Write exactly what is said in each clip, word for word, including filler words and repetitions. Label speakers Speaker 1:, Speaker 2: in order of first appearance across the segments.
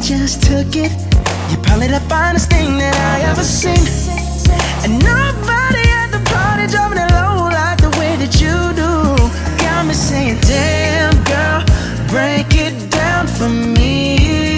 Speaker 1: just took it. You're probably the finest thing that I ever seen. And nobody at the party driving it low like the way that you do. Got me saying, damn girl, break it down for me.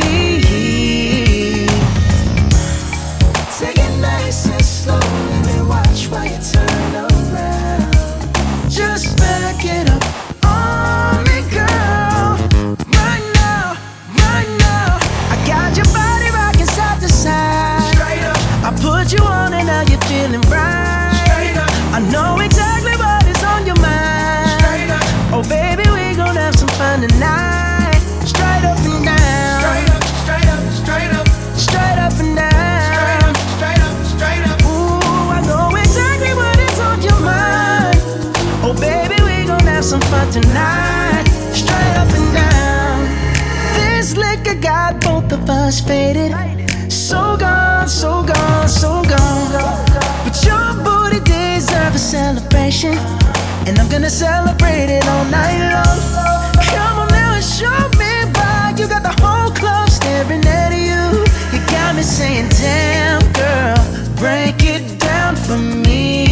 Speaker 1: Take it nice and slow, let me watch while you turn around. Just back it up on me, girl. Right now, right now, I got your body rocking side to side. Straight up, I put you on and now you're feeling right. Straight up, I know exactly what is on your mind. Straight up, oh baby, we gon' have some fun tonight. Straight up and down. Straight up, straight up, straight up, straight up and down. Straight up, straight up, straight up. Ooh, I know exactly what is on your mind. Oh baby, we gon' have some fun tonight. Straight up and down. This liquor got both of us faded. So gone, so gone, so gone. But your booty deserves a celebration, and I'm gonna celebrate it all night long. Come on now and show me why you got the whole club staring at you. You got me saying, damn girl, break it down for me.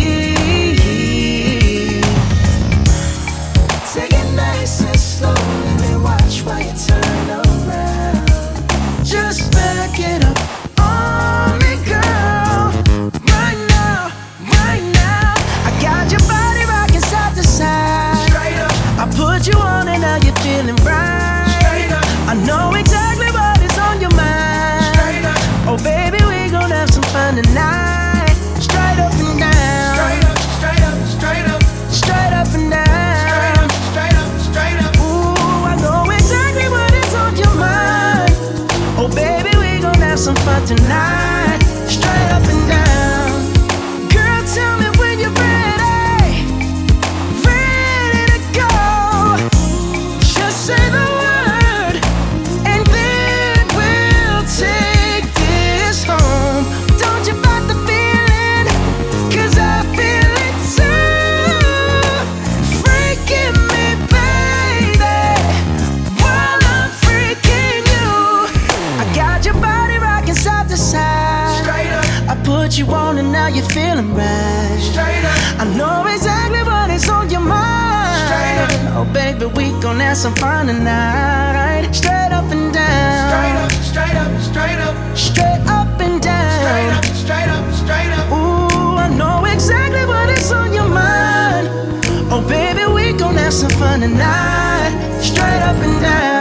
Speaker 1: Take it nice and slow, let me watch while you turn around. Just back it up on me, girl. Right now, right now, I got your body rocking side to side. Straight up, I put you on and now you're feeling right. Straight up, I know exactly what is on your mind. Straight up, oh baby, we gon' have some fun tonight. Straight up and down. Straight up, straight up, straight up, straight up and down. Straight up, straight up, ooh, I know exactly what is on your mind. Oh baby, we gon' have some fun tonight. Straight up and down. Girl, tell me when you're ready. Ready to go. Just say the word, and then we'll take this home. Don't you fight the feeling, 'cause I feel it too. Freaking me, baby, while I'm freaking you. I got your body rocking side to side. Straight up, I put you on and now you're feeling right. Straight up, I know exactly what is on your mind. Straight up, oh baby, we gon' have some fun tonight. Straight up and down. Straight up, straight up, straight up, straight up and down. Straight up, straight up, straight up. Ooh, I know exactly what is on your mind. Oh baby, we gon' have some fun tonight. Straight up and down.